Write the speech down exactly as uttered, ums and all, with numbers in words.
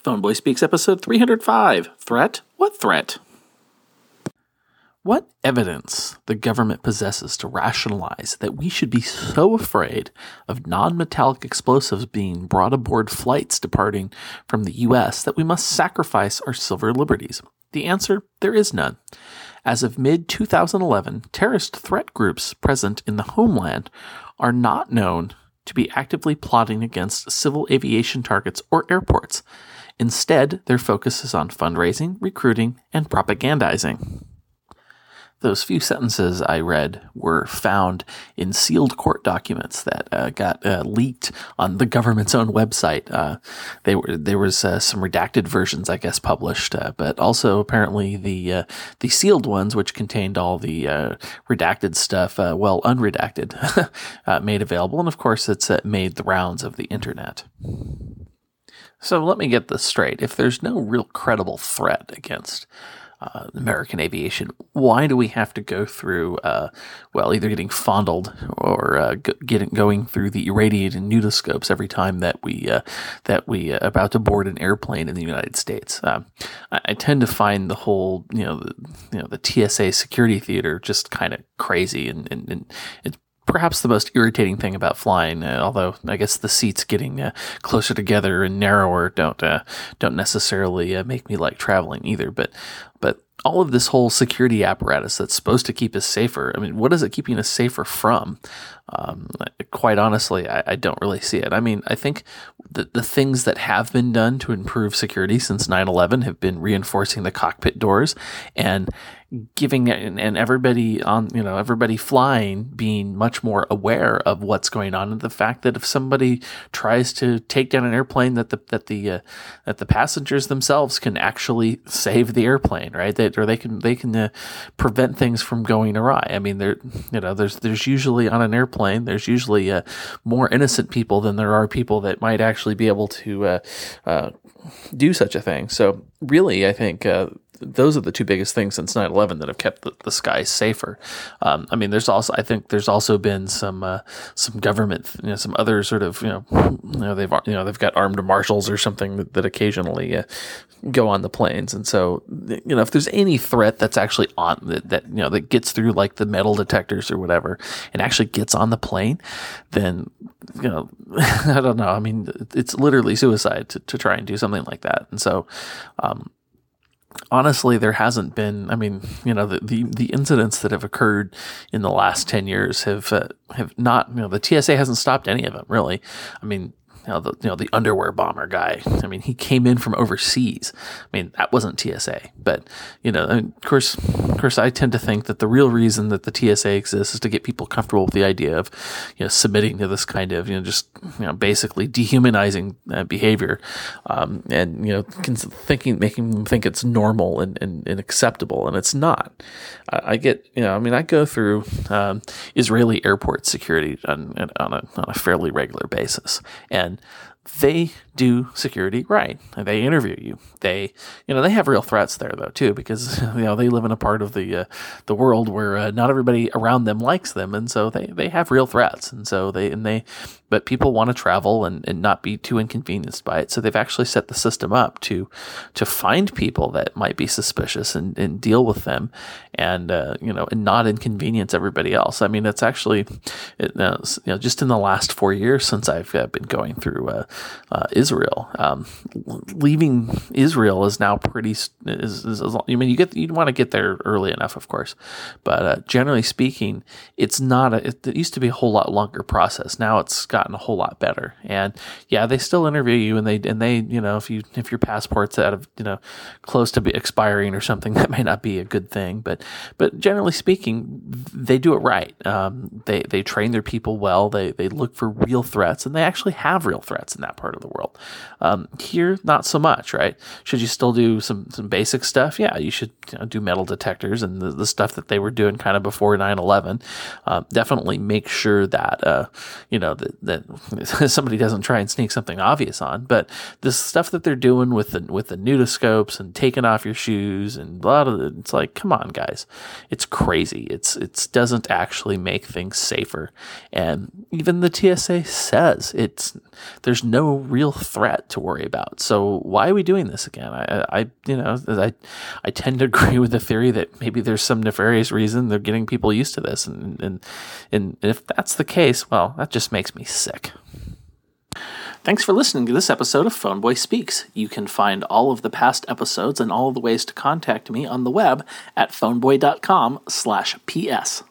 Phone Boy Speaks episode three hundred five. Threat? What threat? What evidence the government possesses to rationalize that we should be so afraid of non-metallic explosives being brought aboard flights departing from the U S that we must sacrifice our civil liberties? The answer, there is none. As of mid twenty eleven, terrorist threat groups present in the homeland are not known to be actively plotting against civil aviation targets or airports. Instead, their focus is on fundraising, recruiting, and propagandizing. Those few sentences I read were found in sealed court documents that uh, got uh, leaked on the government's own website. Uh, they were there was uh, some redacted versions, I guess, published, uh, but also apparently the uh, the sealed ones, which contained all the uh, redacted stuff, uh, well, unredacted, uh, made available. And of course, it's uh, made the rounds of the internet. So let me get this straight. If there's no real credible threat against uh, American aviation, why do we have to go through, uh, well, either getting fondled or uh, g- getting going through the irradiated nudoscopes every time that we uh, that we uh, about to board an airplane in the United States? Um, I, I tend to find the whole, you know, the, you know, the T S A security theater just kind of crazy, and, and, and it's perhaps the most irritating thing about flying, uh, although I guess the seats getting uh, closer together and narrower don't uh, don't necessarily uh, make me like traveling either. But but all of this whole security apparatus that's supposed to keep us safer, I mean, what is it keeping us safer from? Um, quite honestly, I, I don't really see it. I mean, I think the, the things that have been done to improve security since nine eleven have been reinforcing the cockpit doors and giving and, and everybody on, you know, everybody flying being much more aware of what's going on, and the fact that if somebody tries to take down an airplane, that the that the uh, that the passengers themselves can actually save the airplane, right? That or they can they can uh, prevent things from going awry. I mean, there you know, there's there's usually on an airplane, there's usually uh, more innocent people than there are people that might actually be able to uh, uh, do such a thing. So really, I think uh, those are the two biggest things since nine eleven that have kept the, the skies safer. Um, I mean, there's also, I think there's also been some, uh, some government, you know, some other sort of, you know, you know, they've, you know, they've got armed marshals or something that, that occasionally uh, go on the planes. And so, you know, if there's any threat that's actually on that, that, you know, that gets through like the metal detectors or whatever and actually gets on the plane, then, you know, I don't know. I mean, it's literally suicide to, to try and do something like that. And so, um, honestly, there hasn't been, I mean, you know, the, the, the incidents that have occurred in the last ten years have, uh, have not, you know, the T S A hasn't stopped any of them, really. I mean, you know, the, you know, the underwear bomber guy, I mean, he came in from overseas. I mean, that wasn't T S A, but, you know, I mean, of course, of course, I tend to think that the real reason that the T S A exists is to get people comfortable with the idea of, you know, submitting to this kind of, you know, just, you know, basically dehumanizing uh, behavior, um, and, you know, thinking, making them think it's normal and, and, and acceptable, and it's not. I, I get, you know, I mean, I go through um, Israeli airport security on, on, a, on a fairly regular basis, and they do security right. They interview you. They, you know, they have real threats there though too, because you know they live in a part of the uh, the world where uh, not everybody around them likes them, and so they, they have real threats, and so they and they, but people want to travel and, and not be too inconvenienced by it, so they've actually set the system up to to find people that might be suspicious and, and deal with them, and uh, you know, and not inconvenience everybody else. I mean, it's actually, it, uh, you know, just in the last four years since I've uh, been going through uh, uh, Israel, um, leaving Israel is now pretty. Is, is, is I mean, you get you want to get there early enough, of course, but uh, generally speaking, it's not. A, it, it used to be a whole lot longer process. Now it's gotten a whole lot better. And yeah, they still interview you, and they and they you know if you if your passport's out of you know close to be expiring or something, that may not be a good thing. But but generally speaking, they do it right. Um, they they train their people well. They they look for real threats, and they actually have real threats in that part of the world. Um, here, not so much, right? Should you still do some some basic stuff? Yeah, you should you know, do metal detectors and the, the stuff that they were doing kind of before nine eleven. Uh, definitely make sure that uh, you know that, that somebody doesn't try and sneak something obvious on. But the stuff that they're doing with the with the nudoscopes and taking off your shoes and a lot of it, it's like, come on, guys, it's crazy. It's it doesn't actually make things safer. And even the T S A says it's there's no real threat to worry about. So why are we doing this again? I, I you know, I, I tend to agree with the theory that maybe there's some nefarious reason they're getting people used to this, and and and if that's the case, well, that just makes me sick. Thanks for listening to this episode of Phoneboy Speaks. You can find all of the past episodes and all of the ways to contact me on the web at phoneboy dot com slash P S.